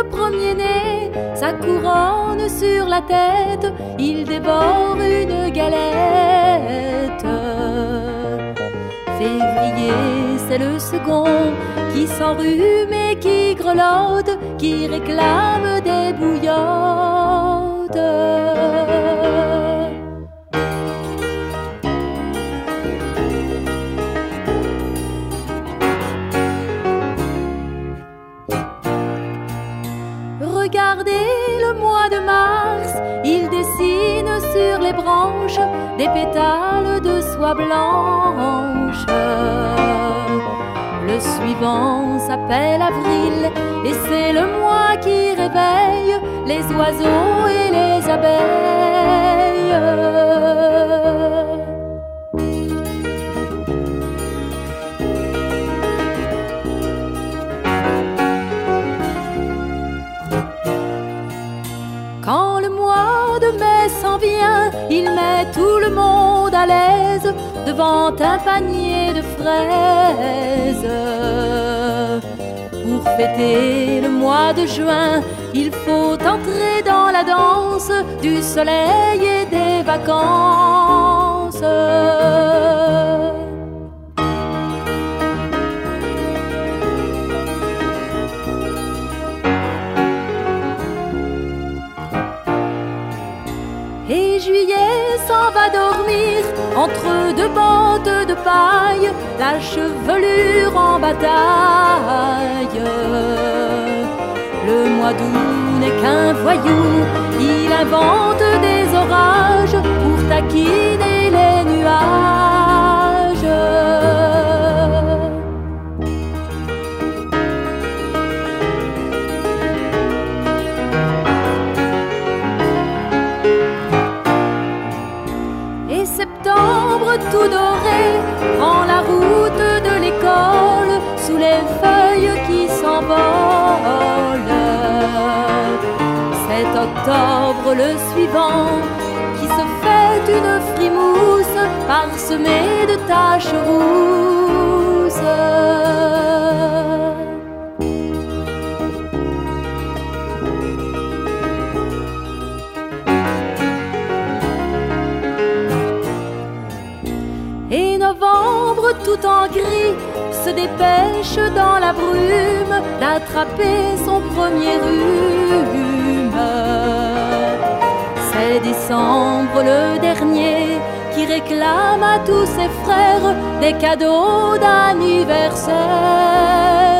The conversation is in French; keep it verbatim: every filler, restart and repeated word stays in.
le premier-né, sa couronne sur la tête, il dévore une galette. Février, c'est le second qui s'enrhume et qui grelotte, qui réclame des bouillottes. Regardez le mois de mars, il dessine sur les branches des pétales de soie blanche. Le suivant s'appelle avril et c'est le mois qui réveille les oiseaux et les abeilles. Quand le mois de mai s'en vient, il met tout le monde à l'aise devant un panier de fraises. Pour fêter le mois de juin, il faut entrer dans la danse du soleil et des vacances. Et juillet s'en va dormir entre deux bottes de paille, la chevelure en bataille. Le mois d'août n'est qu'un voyou, il invente des orages pour taquiner les nuages. Septembre tout doré prend la route de l'école sous les feuilles qui s'envolent. C'est octobre le suivant qui se fait une frimousse parsemée de taches rousses. Et novembre tout en gris se dépêche dans la brume d'attraper son premier rhume. C'est décembre le dernier qui réclame à tous ses frères des cadeaux d'anniversaire.